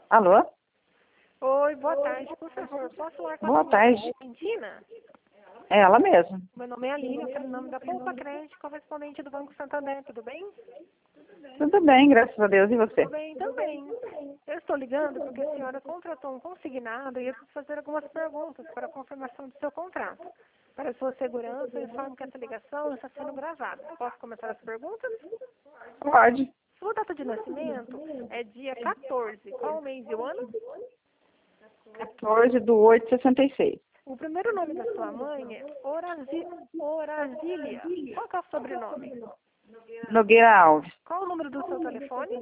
Alô? Oi, boa tarde. Por favor, posso falar com a Boa senhora tarde. Valentina? É ela mesma. Meu nome é Aline, eu sou o nome da Poupa Crédito, correspondente do Banco Santander, tudo bem? Tudo bem, graças a Deus. E você? Tudo bem, também. Eu estou ligando porque a senhora contratou um consignado e eu preciso fazer algumas perguntas para a confirmação do seu contrato. Para a sua segurança, eu informo que essa ligação está sendo gravada. Posso começar as perguntas? Pode. Sua data de nascimento é dia 14. Qual o mês e o ano? 14/8/66. O primeiro nome da sua mãe é Orasília. Qual que é o sobrenome? Nogueira Alves. Qual o número do seu telefone?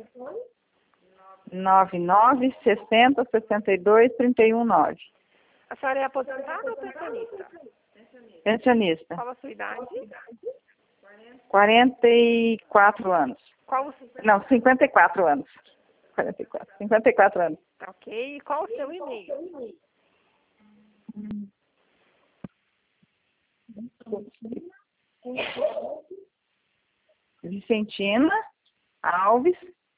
99606231 A senhora é aposentada ou pensionista? Pensionista. Qual a sua idade? 44 anos. Qual o... Não, 54 anos. 54 anos. Ok. E qual o seu e-mail? Vicentina Alves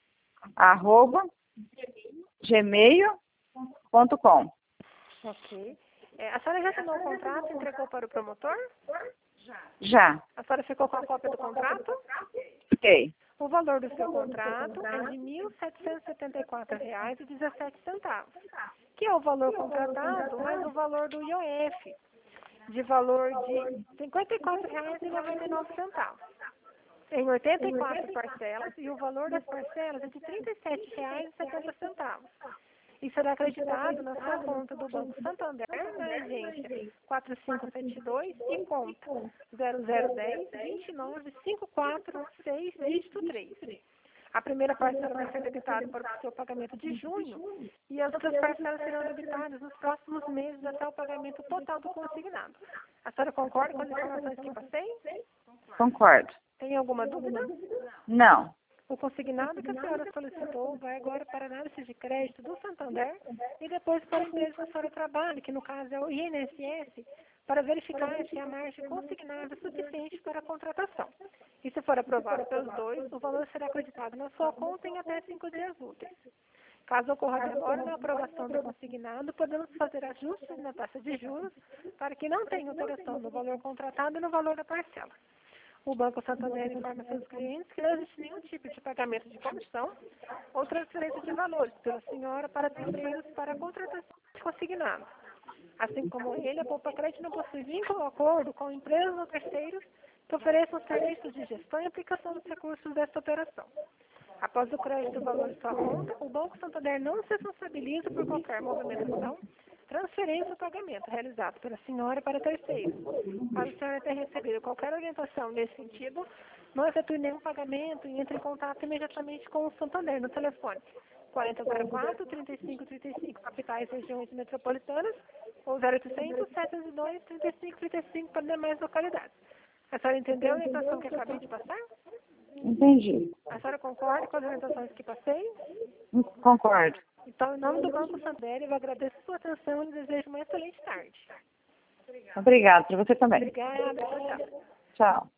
@gmail.com. Ok. A senhora já assinou o contrato e entregou para o promotor? Já. A senhora ficou com a cópia do contrato? Ok. O valor do seu contrato é de R$ 1.774,17, que é o valor contratado mais o valor do IOF, de valor de R$ 54,99, em 84 parcelas, e o valor das parcelas é de R$ 37,70. E será acreditado na sua conta do Banco Santander, na agência 4572 e conta 0010-29-546, dígito 3. A primeira parcela vai ser debitada para o seu pagamento de junho e as outras parcelas serão debitadas nos próximos meses até o pagamento total do consignado. A senhora concorda com as informações que passei? Concordo. Tem alguma dúvida? Não. O consignado que a senhora solicitou vai agora para a análise de crédito do Santander e depois para a empresa que a senhora trabalha, que no caso é o INSS, para verificar se a margem consignada é suficiente para a contratação. E se for aprovado pelos dois, o valor será acreditado na sua conta em até 5 dias úteis. Caso ocorra demora na aprovação do consignado, podemos fazer ajustes na taxa de juros para que não tenha alteração no valor contratado e no valor da parcela. O Banco Santander informa seus clientes que não existe nenhum tipo de pagamento de comissão ou transferência de valores pela senhora para terceiros para a contratação de consignado. Assim como ele, a Poupa Crédito não possui vínculo ou acordo com empresas ou terceiros que ofereçam serviços de gestão e aplicação dos recursos desta operação. Após o crédito do valor de sua conta, o Banco Santander não se responsabiliza por qualquer movimentação, transferência ou pagamento realizado pela senhora para terceiros. Caso a senhora tenha recebido qualquer orientação nesse sentido, não efetue nenhum pagamento e entre em contato imediatamente com o Santander no telefone 4004-3535, capitais e regiões metropolitanas, ou 0800-702-3535 para demais localidades. A senhora entendeu a orientação que acabei de passar? Entendi. A senhora concorda com as orientações que passei? Concordo. Então, em nome do Banco Santander, eu agradeço a sua atenção e desejo uma excelente tarde. Obrigada. Para você também. Obrigada. Tchau, tchau. Tchau.